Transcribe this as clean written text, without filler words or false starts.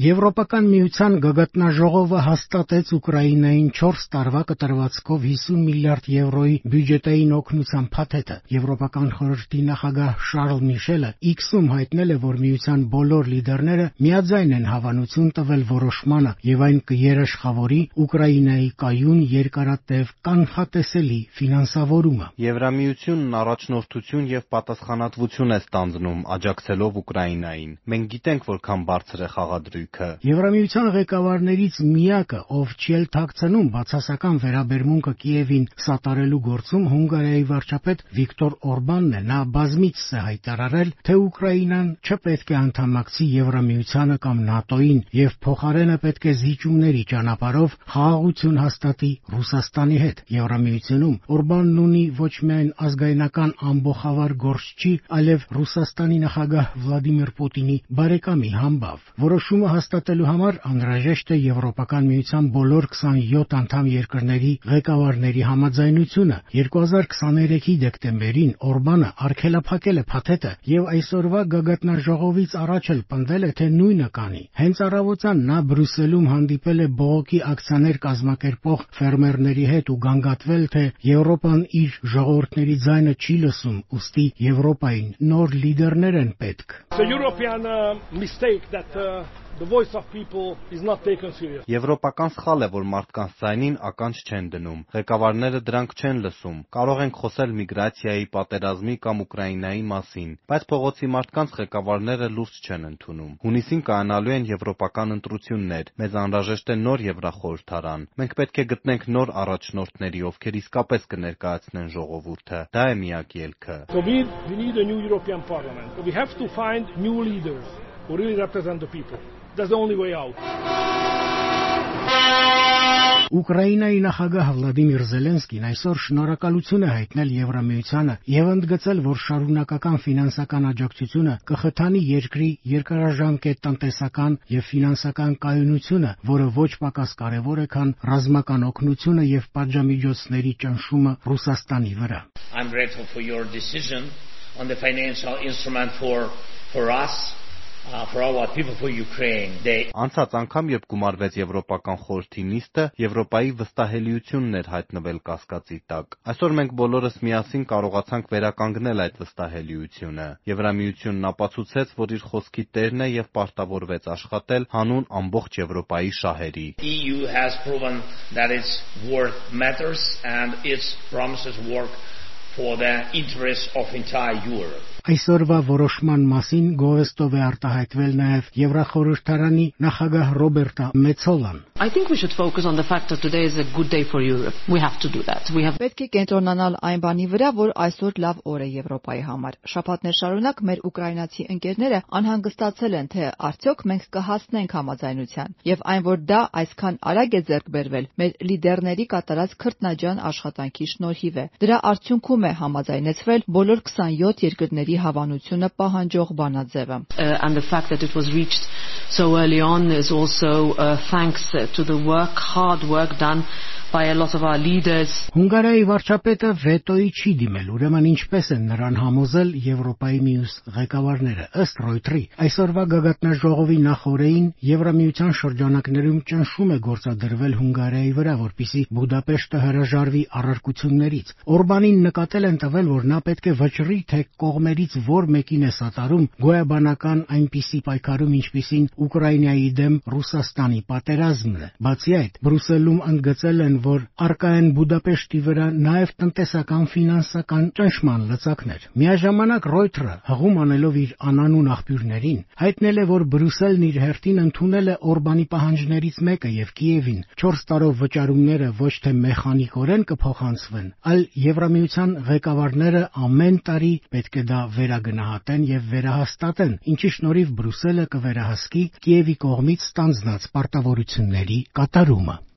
Եվրոպական միության գագաթնաժողովը հաստատեց Ուկրաինային 4 տարվա կտրվածքով 50 միլիարդ եվրոյի բյուջետային օգնության փաթեթը։ Եվրոպական խորհրդի նախագահ Շարլ Միշելը X-ում հայտնել է, որ միության բոլոր լիդերները միաձայն են հավանություն տվել որոշմանը եւ այն կերաշխավորի Ուկրաինայի կայուն, երկարատև, կանխատեսելի ֆինանսավորումը։ Եվրամիությունն առաջնորդություն եւ պատասխանատվություն է ստանձնում աջակցելով Ուկրաինային։ Մենք գիտենք, որքան բարձր է խաղադրույքը։ Եվրամիության ղեկավարներից միակը, ով չի էլ թաքցնում բացասական վերաբերմունքը Կիևին սատարելու գործում, Հունգարիայի վարչապետ Վիկտոր Օրբանն է։ Նա բազմիցս է հայտարարել, թե Ուկրաինան չպետք է անդամակցի Եվրամիությանը կամ ՆԱՏՕ-ին եւ փոխարենը պետք է զիջումների ճանապարհով խաղաղություն հաստատի Ռուսաստանի հետ։ Եվրամիությունում Օրբանն ունի ոչ միայն ազգայնական ամբողջավար գործչի, այլև Ռուսաստանի նախագահ Վլադիմիր Պուտինի բարեկամի համբավ։ Որոշումը հաստատելու համար անհրաժեշտ է Եվրոպական միության բոլոր 27 անդամ երկրների ղեկավարների համաձայնությունը։ 2023-ի դեկտեմբերին Օրբանը արգելափակել է փաթեթը եւ այսօրվա գագաթնաժողովից առաջ էլ պնդել է, թե նույնը կանի։ Հենց առավոտյան նա Բրյուսելում հանդիպել է բողոքի ակցիաներ կազմակերպող ֆերմերների հետ ու գանգատվել, թե Եվրոպան իր ժողովուրդների ձայնը չի լսում, ուստի Եվրոպային նոր լիդերներ են պետք։ Եվրոպական սխալ է, որ մարդկանց ձայնին ականջ չեն դնում։ Ղեկավարները դրանք չեն լսում։ Կարող ենք խոսել միգրացիայի, պատերազմի կամ Ուկրաինայի մասին, բայց փողոցի մարդկանց ղեկավարները լուրջ չեն ընդունում։ Հունիսին կայանալու են եվրոպական ընտրություններ։ Մեզ անհրաժեշտ է նոր Եվրախորհրդարան։ Մենք պետք է գտնենք նոր առաջնորդների, ովքեր իսկապես կներկայացնեն ժողովուրդը։ Դա է միակ ելքը։ Who really represent the people. That's the only way out. Ուկրաինայի նախագահ Վլադիմիր Զելենսկին այսօր շնորհակալություն է հայտնել Եվրամիությանը եւ ընդգծել, որ շարունակական ֆինանսական աջակցությունը կխթանի երկրի երկարաժամկետ տնտեսական եւ ֆինանսական կայունությունը, որը ոչ պակաս կարեւոր է, քան ռազմական օգնությունը եւ պատժամիջոցների ճնշումը Ռուսաստանի վրա։ I'm grateful for your decision on the financial instrument for us. For our people, for Ukraine. Անցած անգամ, երբ գումարվեց Եվրոպական խորհրդի նիստը, Եվրոպայի վստահելիությունն էր հայտնվել կասկածի տակ։ Այսօր մենք բոլորս միասին կարողացանք վերականգնել այդ վստահելիությունը։ Եվրամիությունն ապացուցեց, որ իր խոսքի տերն է եւ պարտավորվեց աշխատել հանուն ամբողջ Եվրոպայի շահերի։ EU has proven that its word matters and its promises work for the interests of entire Europe. Այսօրվա որոշման մասին գովեստով է արտահայտվել նաև Եվրախորհրդարանի նախագահ Ռոբերտա Մեցոլան։ I think we should focus on the fact that today is a good day for Europe. We have to do that. Պետք է կենտրոնանալ այն բանի վրա, որ այսօր լավ օր է Եվրոպայի համար։ Շաբաթներ շարունակ մեր ուկրաինացի ընկերները անհանգստացել են, թե արդյոք մենք կհասնենք համաձայնության, եւ այն, որ դա այսքան արագ է ձեռք բերվել, մեր լիդերների կատարած քրտնաջան աշխատանքի շնորհիվ է։ Դրա արդյունքում է համաձայնեցվել բոլոր 27 երկրների հավանությունը պահանջող բանաձևը։ And the fact that it was reached so early on is also thanks to the hard work done by a lot of our leaders. Հունգարիայի վարչապետը վետոյի չի դիմել, ուրեմն ինչպես են նրան համոզել Եվրոպայի մյուս ղեկավարները։ Ըստ Ռոյթերի, այսօրվա գագաթնաժողովի նախօրեին Եվրամիության շրջանակներում ճնշում է գործադրվել Հունգարիայի վրա, որպեսզի Բուդապեշտը հրաժարվի առարկություններից։ Օրբանին նկատել են տվել, որ նա պետք է վճռի, թե կողմերից որ մեկին է սատարում գոյաբանական այնպիսի պայքարում, ինչպիսին Ուկրաինայի դեմ Ռուսաստանի պատերազմն է։ Բացի այդ, Բրյուսելում ընդգծել են, որ արկա են Բուդապեշտի վրա նաև տնտեսական ֆինանսական ճնշման լծակներ։ Միաժամանակ Ռոյթերը, հղում անելով իր անանուն աղբյուրներին, հայտնել է, որ Բրյուսելն իր հերթին ընդունել է Օրբանի պահանջներից մեկը եւ Կիևին 4 տարով վճարումները ոչ թե մեխանիկորեն կփոխանցվեն, այլ Եվրամիության ղեկավարները ամեն տարի պետք է դա վերագնահատեն եւ վերահաստատեն, ինչի շնորհիվ Բրյուսելը կվերահսկի Կիևի կողմից ստանձնած պարտավորությունների կատարումը։